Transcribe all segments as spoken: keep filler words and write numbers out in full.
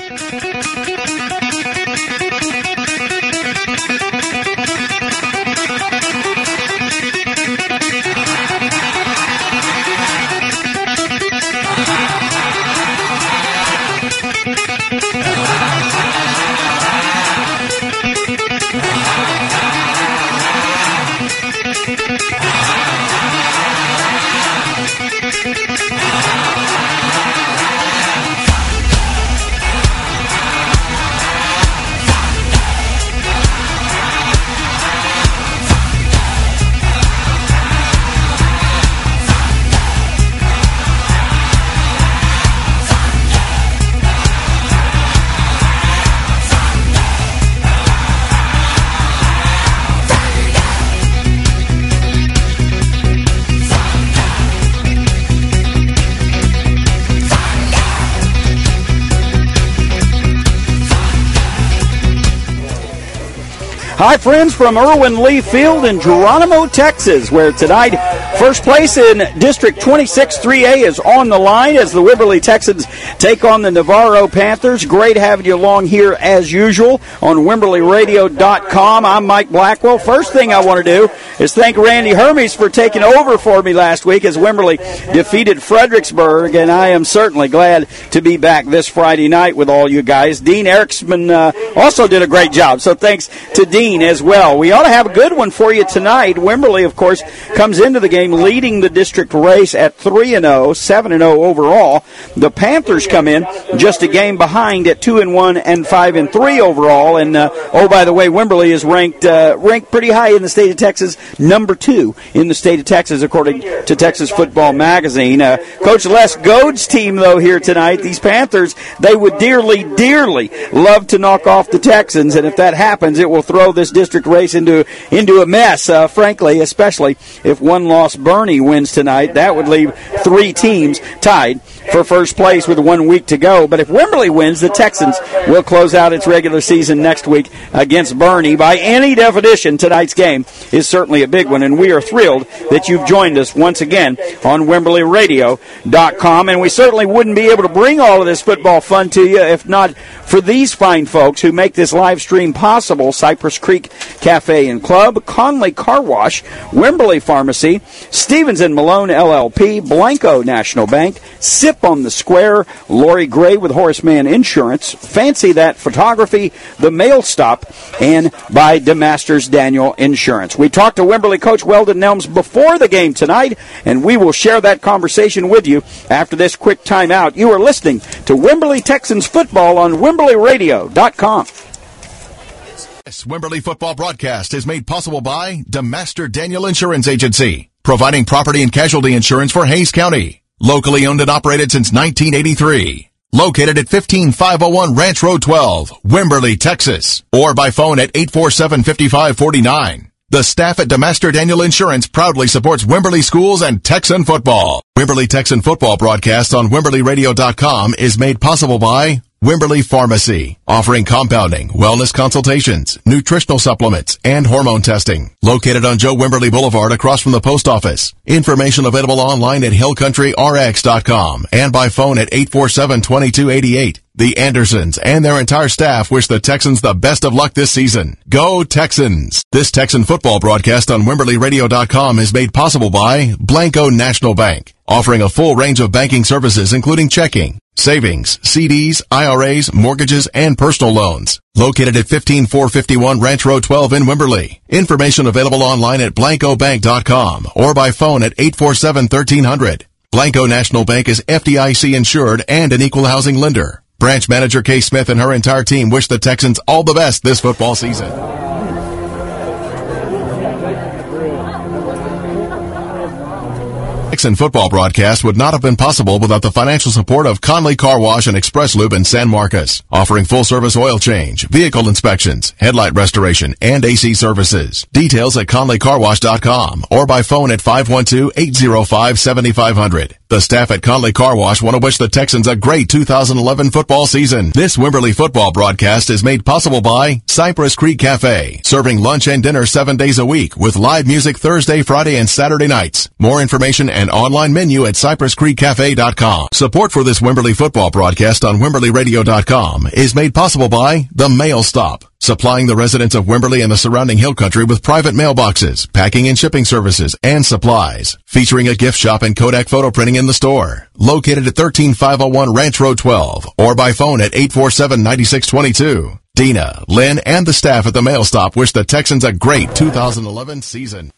Hi, friends, from Irwin Lee Field in Geronimo, Texas, where tonight first place in District twenty-six three A is on the line as the Wimberley Texans take on the Navarro Panthers. Great having you along here as usual on Wimberley Radio dot com. I'm Mike Blackwell. First thing I want to do is thank Randy Hermes for taking over for me last week as Wimberley defeated Fredericksburg, and I am certainly glad to be back this Friday night with all you guys. Dean Eriksman uh, also did a great job, so thanks to Dean as well. We ought to have a good one for you tonight. Wimberley, of course, comes into the game leading the district race at three and oh, seven and oh overall. The Panthers come in just a game behind at two and one and five and three overall. And uh, oh, by the way, Wimberley is ranked uh, ranked pretty high in the state of Texas, number two in the state of Texas according to Texas Football Magazine. Uh, Coach Les Goad's team, though, here tonight, these Panthers, they would dearly, dearly love to knock off the Texans, and if that happens, it will throw this district race into into a mess, uh, frankly, especially if one-loss Bernie wins tonight. That would leave three teams tied for first place with one week to go. But if Wimberley wins, the Texans will close out its regular season next week against Bernie. By any definition, tonight's game is certainly a big one, and we are thrilled that you've joined us once again on Wimberley Radio dot com. And we certainly wouldn't be able to bring all of this football fun to you if not for these fine folks who make this live stream possible: Cypress Creek Cafe and Club, Conley Car Wash, Wimberley Pharmacy, Stevens and Malone L L P, Blanco National Bank, Sip on the Square, Lori Gray with Horseman Insurance, Fancy That Photography, The Mail Stop, and by DeMasters Daniel Insurance. We talked to Wimberley coach Weldon Nelms before the game tonight, and we will share that conversation with you after this quick timeout. You are listening to Wimberley Texans football on Wimberley Radio dot com. This Wimberley football broadcast is made possible by DeMaster Daniel Insurance Agency, providing property and casualty insurance for Hays County. Locally owned and operated since nineteen eighty-three. Located at fifteen five oh one Ranch Road twelve, Wimberley, Texas. Or by phone at eight four seven, five five four nine. The staff at DeMaster Daniel Insurance proudly supports Wimberley schools and Texan football. Wimberley Texan football broadcast on Wimberley Radio dot com is made possible by Wimberley Pharmacy, offering compounding, wellness consultations, nutritional supplements, and hormone testing. Located on Joe Wimberley Boulevard across from the post office. Information available online at hill country r x dot com and by phone at eight four seven, two two eight eight. The Andersons and their entire staff wish the Texans the best of luck this season. Go Texans! This Texan football broadcast on Wimberley Radio dot com is made possible by Blanco National Bank, offering a full range of banking services including checking, savings, C Ds, I R As, mortgages, and personal loans. Located at fifteen four fifty-one Ranch Road twelve in Wimberley. Information available online at blanco bank dot com or by phone at eight four seven, one three zero zero. Blanco National Bank is F D I C insured and an equal housing lender. Branch manager Kay Smith and her entire team wish the Texans all the best this football season. Texan football broadcast would not have been possible without the financial support of Conley Car Wash and Express Lube in San Marcos, offering full-service oil change, vehicle inspections, headlight restoration, and A C services. Details at conley car wash dot com or by phone at five one two, eight zero five, seven five zero zero. The staff at Conley Car Wash want to wish the Texans a great two thousand eleven football season. This Wimberley football broadcast is made possible by Cypress Creek Cafe, serving lunch and dinner seven days a week with live music Thursday, Friday, and Saturday nights. More information and online menu at cypress creek cafe dot com. Support for this Wimberley football broadcast on wimberley radio dot com is made possible by The Mail Stop, supplying the residents of Wimberley and the surrounding hill country with private mailboxes, packing and shipping services, and supplies. Featuring a gift shop and Kodak photo printing in the store. Located at one three five oh one Ranch Road twelve or by phone at eight four seven, nine six two two. Dina, Lynn, and the staff at the Mail Stop wish the Texans a great two thousand eleven season.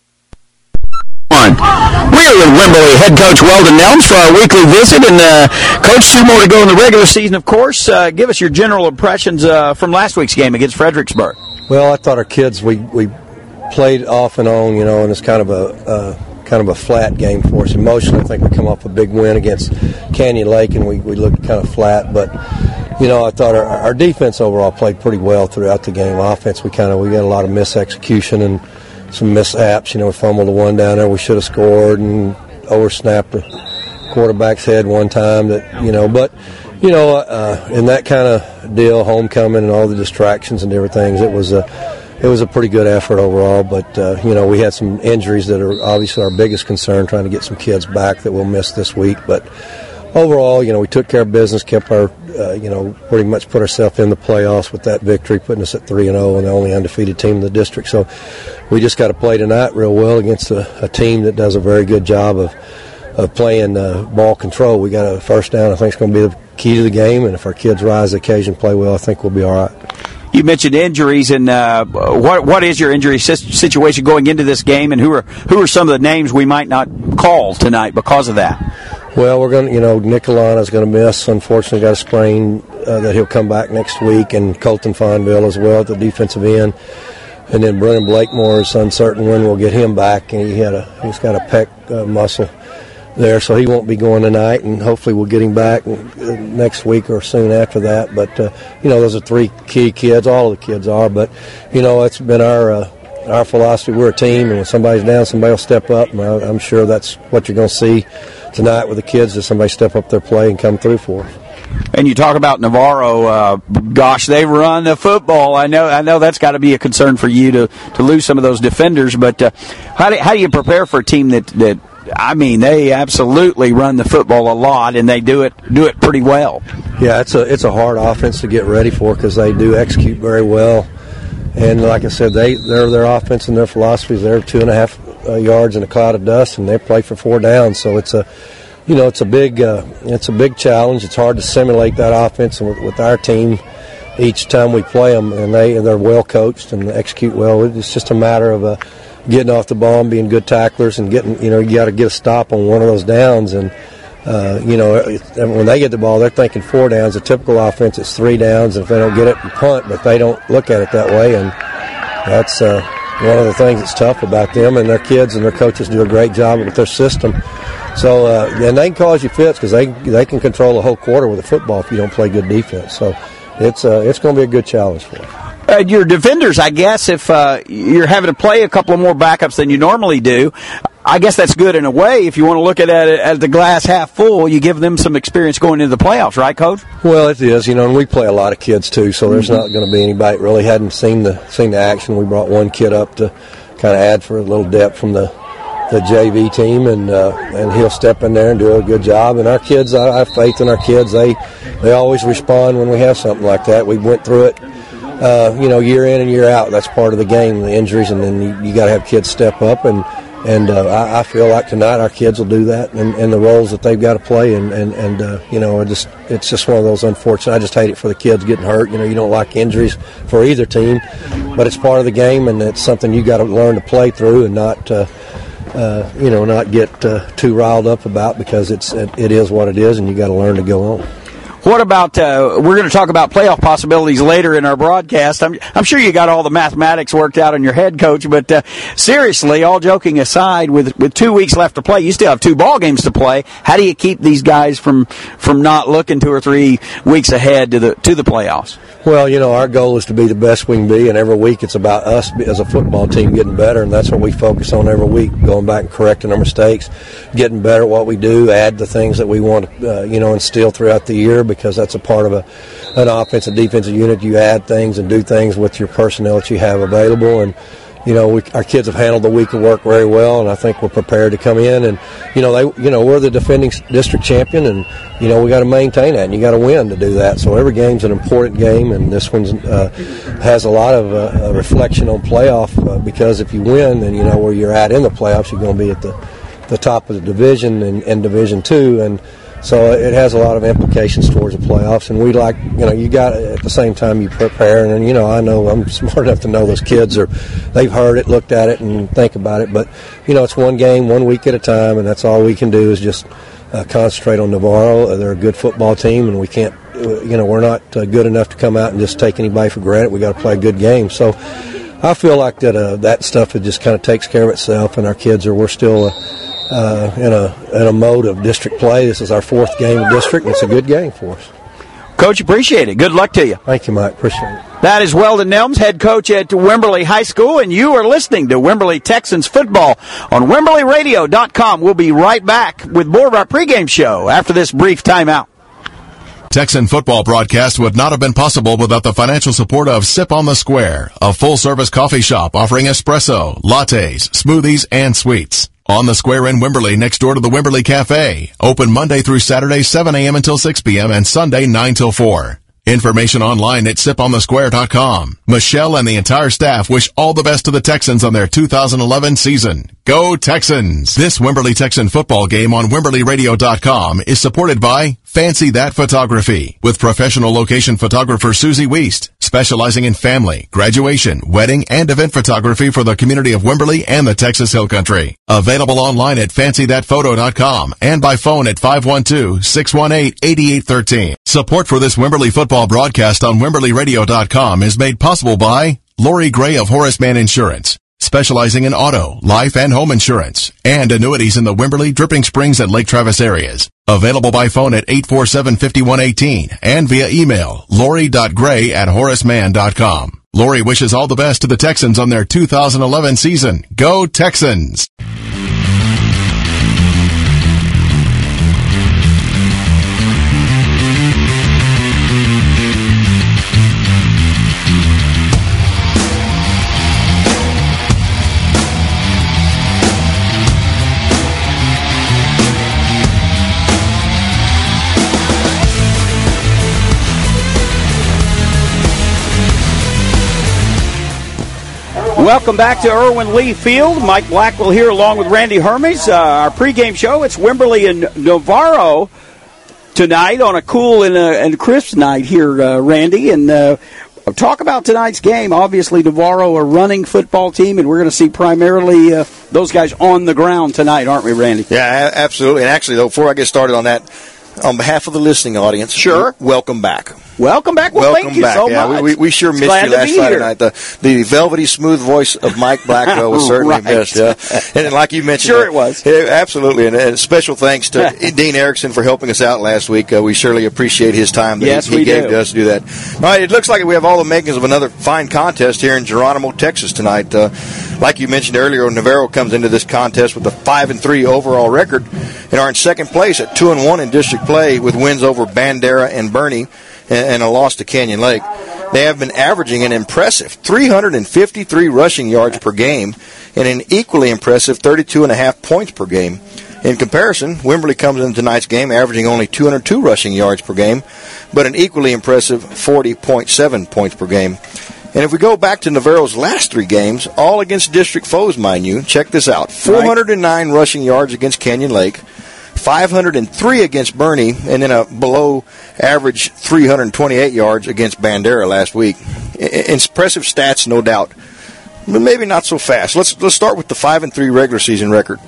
We're with Wimberley head coach Weldon Nelms for our weekly visit. And, uh, Coach, two more to go in the regular season, of course. Uh, give us your general impressions uh, from last week's game against Fredericksburg. Well, I thought our kids, we, we played off and on, you know, and it's kind of a uh, kind of a flat game for us. Emotionally, I think we come off a big win against Canyon Lake, and we, we looked kind of flat. But, you know, I thought our, our defense overall played pretty well throughout the game. Offense, we kind of we got a lot of misexecution and some mishaps. You know, we fumbled the one down there we should have scored and oversnapped the quarterback's head one time. That you know, but you know, uh, in that kind of deal, homecoming and all the distractions and different things, it was a it was a pretty good effort overall. But uh, you know, we had some injuries that are obviously our biggest concern, trying to get some kids back that we'll miss this week. But overall, you know, we took care of business, kept our, uh, you know, pretty much put ourselves in the playoffs with that victory, putting us at three and oh and the only undefeated team in the district. So we just got to play tonight real well against a, a team that does a very good job of of playing uh, ball control. We got a first down. I think it's going to be the key to the game, and if our kids rise to the occasion, play well, I think we'll be all right. You mentioned injuries, and uh, what what is your injury situation going into this game, and who are who are some of the names we might not call tonight because of that? Well, we're going to, you know, Nick Alana's going to miss. Unfortunately, got a sprain uh, that he'll come back next week, and Colton Fonville as well at the defensive end. And then Brennan Blakemore is uncertain when we'll get him back, and he had a he's got a pec uh, muscle there, so he won't be going tonight, and hopefully we'll get him back next week or soon after that. But uh, you know, those are three key kids. All of the kids are, but you know, it's been our uh, our philosophy. We're a team, and when somebody's down, somebody will step up, and I, I'm sure that's what you're going to see tonight with the kids, that somebody step up their play and come through for us. And you talk about Navarro. Uh, gosh, they run the football. I know. I know that's got to be a concern for you to, to lose some of those defenders. But uh, how do how do you prepare for a team that that I mean, they absolutely run the football a lot, and they do it do it pretty well. Yeah, it's a it's a hard offense to get ready for because they do execute very well. And like I said, they their their offense and their philosophies, they're two and a half uh, yards in a cloud of dust, and they play for four downs. So it's a you know it's a big uh, it's a big challenge. It's hard to simulate that offense with, with our team each time we play them, and they they're well coached and execute well. It's just a matter of uh, getting off the ball and being good tacklers and getting you know you got to get a stop on one of those downs. And uh, you know when they get the ball, they're thinking four downs. A typical offense is three downs, and if they don't get it, you punt. But they don't look at it that way, and that's uh, one of the things that's tough about them. And their kids and their coaches do a great job with their system. So uh, and they can cause you fits because they they can control a whole quarter with a football if you don't play good defense. So it's uh, it's going to be a good challenge for them. Uh, your defenders, I guess, if uh, you're having to play a couple of more backups than you normally do, I guess that's good in a way. If you want to look at it at the glass half full, you give them some experience going into the playoffs, right, Coach? Well, it is, you know, and we play a lot of kids too, so there's mm-hmm. not going to be anybody that really hadn't seen the seen the action. We brought one kid up to kind of add for a little depth from the the J V team, and uh, and he'll step in there and do a good job. And our kids, I, I have faith in our kids. They they always respond when we have something like that. We went through it. Uh, you know, year in and year out, that's part of the game, the injuries, and then you, you got to have kids step up, and and uh, I, I feel like tonight our kids will do that, and, and the roles that they've got to play, and and and uh, you know, it just it's just one of those unfortunate. I just hate it for the kids getting hurt. You know, you don't like injuries for either team, but it's part of the game, and it's something you got to learn to play through and not. Uh, Uh, you know, not get uh, too riled up about because it's it, it is what it is, and you got to learn to go on. What about, uh, we're going to talk about playoff possibilities later in our broadcast. I'm, I'm sure you got all the mathematics worked out in your head, Coach, but uh, seriously, all joking aside, with with two weeks left to play, you still have two ball games to play. How do you keep these guys from, from not looking two or three weeks ahead to the to the playoffs? Well, you know, our goal is to be the best we can be, and every week it's about us as a football team getting better, and that's what we focus on every week, going back and correcting our mistakes, getting better at what we do, add the things that we want to, uh, you know, instill throughout the year, because that's a part of a an offensive, defensive unit. You add things and do things with your personnel that you have available, and you know, we, our kids have handled the week of work very well, and I think we're prepared to come in. And you know, they, you know, we're the defending district champion, and you know, we got to maintain that, and you got to win to do that. So every game's an important game, and this one uh, has a lot of uh, reflection on playoff uh, because if you win, then you know where you're at in the playoffs. You're going to be at the the top of the division and, and Division Two, and so it has a lot of implications towards the playoffs, and we like, you know, you got at the same time you prepare, and, you know, I know I'm smart enough to know those kids are, they've heard it, looked at it, and think about it, but, you know, it's one game, one week at a time, and that's all we can do is just uh, concentrate on Navarro. They're a good football team, and we can't, you know, we're not uh, good enough to come out and just take anybody for granted. We got to play a good game, so I feel like that uh, that stuff, it just kind of takes care of itself, and our kids are, we're still uh, Uh, in a in a mode of district play. This is our fourth game of district, and it's a good game for us. Coach, appreciate it. Good luck to you. Thank you, Mike. Appreciate it. That is Weldon Nelms, head coach at Wimberley High School, and you are listening to Wimberley Texans football on Wimberley Radio dot com. We'll be right back with more of our pregame show after this brief timeout. Texan football broadcast would not have been possible without the financial support of Sip on the Square, a full-service coffee shop offering espresso, lattes, smoothies, and sweets. On the Square in Wimberley, next door to the Wimberley Cafe. Open Monday through Saturday, seven a.m. until six p.m. and Sunday, nine till four. Information online at sip on the square dot com. Michelle and the entire staff wish all the best to the Texans on their two thousand eleven season. Go Texans! This Wimberley Texan football game on Wimberley Radio dot com is supported by Fancy That Photography with professional location photographer Susie Weist, specializing in family, graduation, wedding, and event photography for the community of Wimberley and the Texas Hill Country. Available online at fancy that photo dot com and by phone at five one two, six one eight, eight eight one three. Support for this Wimberley football broadcast on Wimberley Radio dot com is made possible by Lori Gray of Horace Mann Insurance, specializing in auto, life, and home insurance, and annuities in the Wimberley, Dripping Springs, and Lake Travis areas. Available by phone at eight four seven, five one one eight and via email, lori dot gray at horace mann dot com. Lori wishes all the best to the Texans on their two thousand eleven season. Go Texans! Welcome back to Irwin Lee Field. Mike Blackwell here along with Randy Hermes. Uh, our pregame show, it's Wimberley and Navarro tonight on a cool and, uh, and crisp night here, uh, Randy. And uh, talk about tonight's game. Obviously, Navarro, a running football team, and we're going to see primarily uh, those guys on the ground tonight, aren't we, Randy? Yeah, absolutely. And actually, though, before I get started on that, on behalf of the listening audience, sure, welcome back. Welcome back. Well, welcome thank you back. so yeah, much. We, we sure missed Glad you last Friday here. night. The the velvety smooth voice of Mike Blackwell was certainly right. missed. Yeah, and like you mentioned, sure uh, it was. Yeah, absolutely. And, and special thanks to Dean Erickson for helping us out last week. Uh, we surely appreciate his time that yes, he, he we gave do. to us to do that. All right, it looks like we have all the makings of another fine contest here in Geronimo, Texas tonight. Uh, like you mentioned earlier, Navarro comes into this contest with a five and three overall record and are in second place at two and one in district play with wins over Bandera and Bernie and a loss to Canyon Lake. They have been averaging an impressive three hundred fifty-three rushing yards per game and an equally impressive thirty-two and a half points per game. In comparison, Wimberley comes into tonight's game averaging only two hundred two rushing yards per game, but an equally impressive forty point seven points per game. And if we go back to Navarro's last three games, all against district foes, mind you, check this out. four hundred nine right. rushing yards against Canyon Lake, five hundred three against Bernie, and then a below-average three hundred twenty-eight yards against Bandera last week. Impressive stats, no doubt, but maybe not so fast. Let's let's start with the five and three regular season record.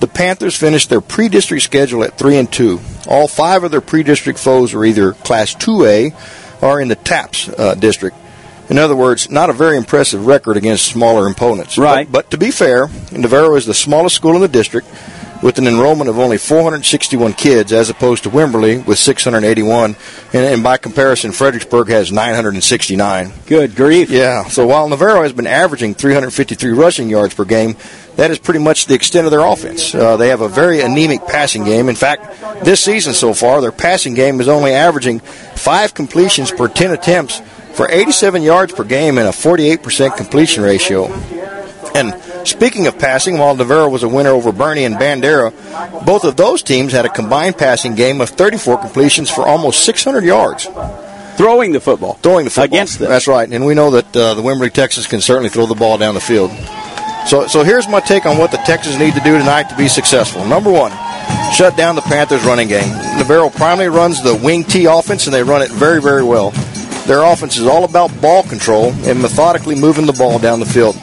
the Panthers finished their pre-district schedule at three and two. All five of their pre-district foes were either Class two A or in the TAPS uh, district. In other words, not a very impressive record against smaller opponents. Right. But, but to be fair, Navarro is the smallest school in the district with an enrollment of only four hundred sixty-one kids as opposed to Wimberley with six hundred eighty-one. And, and by comparison, Fredericksburg has nine hundred sixty-nine. Good grief. Yeah. So while Navarro has been averaging three hundred fifty-three rushing yards per game, that is pretty much the extent of their offense. Uh, they have a very anemic passing game. In fact, this season so far, their passing game is only averaging five completions per ten attempts for eighty-seven yards per game and a forty-eight percent completion ratio. And speaking of passing, while Navarro was a winner over Bernie and Bandera, both of those teams had a combined passing game of thirty-four completions for almost six hundred yards. Throwing the football. Throwing the football. Against them. That's right. And we know that uh, the Wimberley Texans can certainly throw the ball down the field. So, so here's my take on what the Texans need to do tonight to be successful. Number one, shut down the Panthers' running game. Navarro primarily runs the wing T offense, and they run it very, very well. Their offense is all about ball control and methodically moving the ball down the field.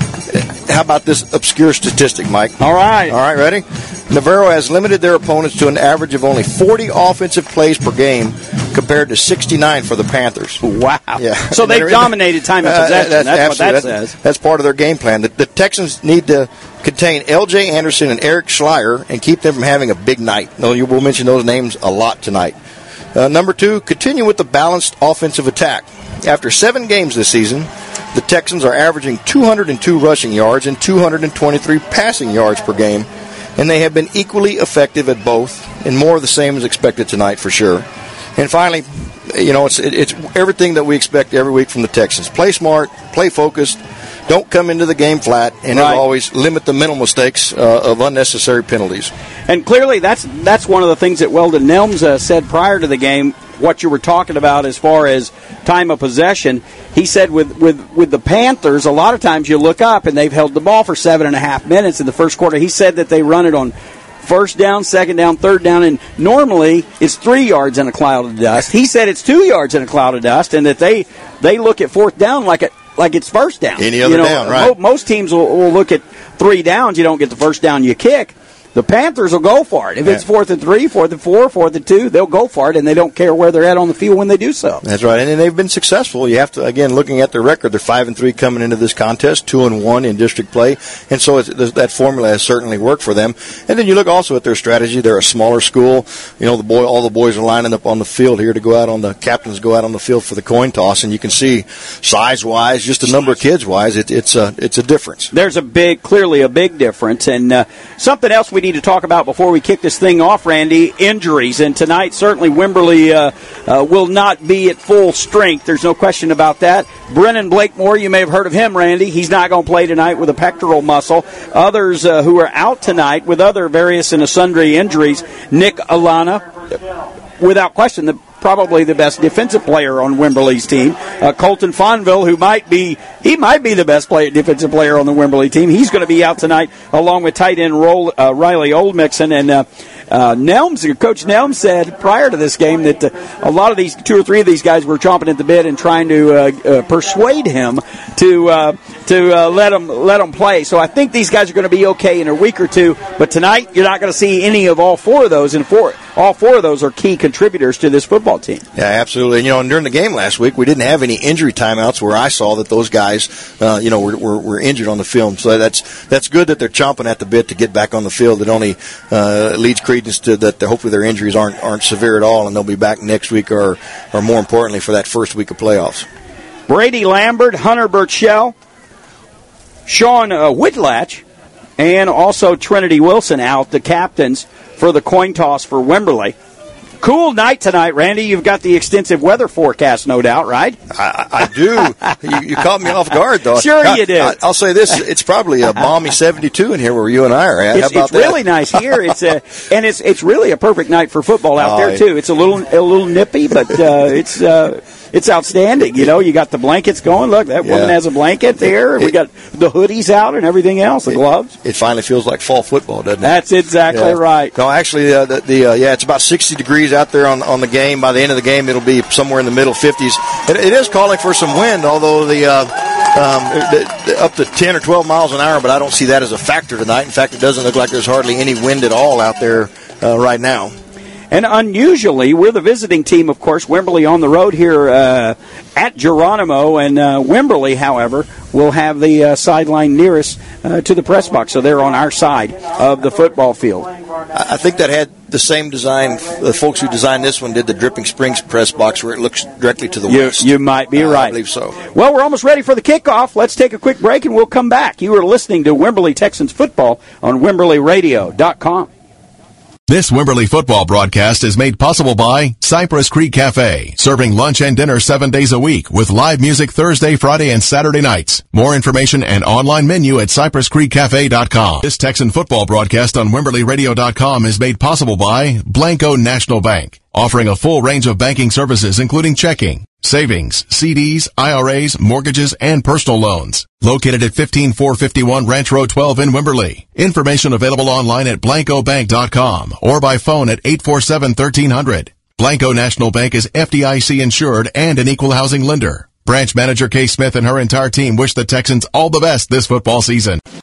How about this obscure statistic, Mike? All right. All right, ready? Navarro has limited their opponents to an average of only forty offensive plays per game compared to sixty-nine for the Panthers. Wow. Yeah. So they've dominated time of possession. Uh, that's, that's what that that's, says. That's part of their game plan. The, the Texans need to contain L J Anderson and Eric Schleier and keep them from having a big night. No, you will mention those names a lot tonight. Uh, number two, continue with the balanced offensive attack. After seven games this season, the Texans are averaging two hundred two rushing yards and two hundred twenty-three passing yards per game, and they have been equally effective at both, and more of the same is expected tonight for sure. And finally, you know, it's it's everything that we expect every week from the Texans. Play smart, play focused, don't come into the game flat, and right. as always, limit the mental mistakes uh, of unnecessary penalties. And clearly that's that's one of the things that Weldon Nelms uh, said prior to the game, what you were talking about as far as time of possession. He said with, with, with the Panthers, a lot of times you look up and they've held the ball for seven and a half minutes in the first quarter. He said that they run it on first down, second down, third down, and normally it's three yards in a cloud of dust. He said it's two yards in a cloud of dust, and that they they look at fourth down like it like it's first down. Any other you know, down, right? Most teams will, will look at three downs. You don't get the first down you kick. The Panthers will go for it. If it's fourth and three, fourth and four, fourth and two, they'll go for it, and they don't care where they're at on the field when they do so. That's right, and they've been successful. You have to, again, looking at their record, they're five and three coming into this contest, two and one in district play, and so it's, that formula has certainly worked for them. And then you look also at their strategy. They're a smaller school. You know, the boy, all the boys are lining up on the field here to go out on the captains go out on the field for the coin toss, and you can see size-wise, just the number of kids-wise, it, it's a it's a difference. There's a big, clearly a big difference, and uh, something else we need to talk about before we kick this thing off, Randy, injuries. And tonight, certainly Wimberley uh, uh, will not be at full strength. There's no question about that. Brennan Blakemore, you may have heard of him, Randy. He's not going to play tonight with a pectoral muscle. Others uh, who are out tonight with other various and sundry injuries, Nick Alana, without question, the probably the best defensive player on Wimberley's team. Uh, Colton Fonville, who might be, he might be the best player, defensive player on the Wimberley team. He's going to be out tonight, along with tight end Roll, uh, Riley Oldmixon. And uh, uh, Nelms, Coach Nelms said prior to this game that uh, a lot of these, two or three of these guys were chomping at the bit and trying to uh, uh, persuade him to uh, to uh, let him let him play. So I think these guys are going to be okay in a week or two. But tonight, you're not going to see any of all four of those, and four all four of those are key contributors to this football team. Yeah, absolutely. And, you know, and during the game last week, we didn't have any injury timeouts where I saw that those guys, uh, you know, were, were, were injured on the field. So that's that's good that they're chomping at the bit to get back on the field. It only uh, leads credence to that. They're, hopefully, their injuries aren't aren't severe at all, and they'll be back next week, or or more importantly, for that first week of playoffs. Brady Lambert, Hunter Burchell, Sean uh, Whitlatch, and also Trinity Wilson out, the captains for the coin toss for Wimberley. Cool night tonight, Randy. You've got the extensive weather forecast, no doubt, right? I, I do. you, you caught me off guard, though. Sure I, you did. I, I'll say this: it's probably a balmy seventy-two in here where you and I are at. It's, How about it's that? really nice here. It's a, and it's it's really a perfect night for football out oh, there too. It's a little a little nippy, but uh, it's uh, it's outstanding. You know, you got the blankets going. Look, that yeah. woman has a blanket there. It, we got the hoodies out and everything else, the it, gloves. It finally feels like fall football, doesn't it? That's exactly yeah. right. No, actually, uh, the, the uh, yeah, it's about sixty degrees out there on on the game. By the end of the game, it'll be somewhere in the middle fifties. It, it is calling for some wind, although the uh, um, up to ten or twelve miles an hour, but I don't see that as a factor tonight. In fact, it doesn't look like there's hardly any wind at all out there uh, right now. And unusually, we're the visiting team, of course. Wimberley on the road here uh, at Geronimo. And uh, Wimberley, however, will have the uh, sideline nearest uh, to the press box. So they're on our side of the football field. I think that had the same design. The folks who designed this one did the Dripping Springs press box where it looks directly to the you, west. You might be uh, right. I believe so. Well, we're almost ready for the kickoff. Let's take a quick break and we'll come back. You are listening to Wimberley Texans football on Wimberley Radio dot com. This Wimberley football broadcast is made possible by Cypress Creek Cafe, serving lunch and dinner seven days a week with live music Thursday, Friday, and Saturday nights. More information and online menu at cypress creek cafe dot com. This Texan football broadcast on Wimberley Radio dot com is made possible by Blanco National Bank, offering a full range of banking services including checking, savings, C Ds, I R As, mortgages, and personal loans. Located at fifteen four fifty-one Ranch Road twelve in Wimberley. Information available online at blanco bank dot com or by phone at eight four seven, one three zero zero. Blanco National Bank is F D I C insured and an equal housing lender. Branch manager Kay Smith and her entire team wish the Texans all the best this football season.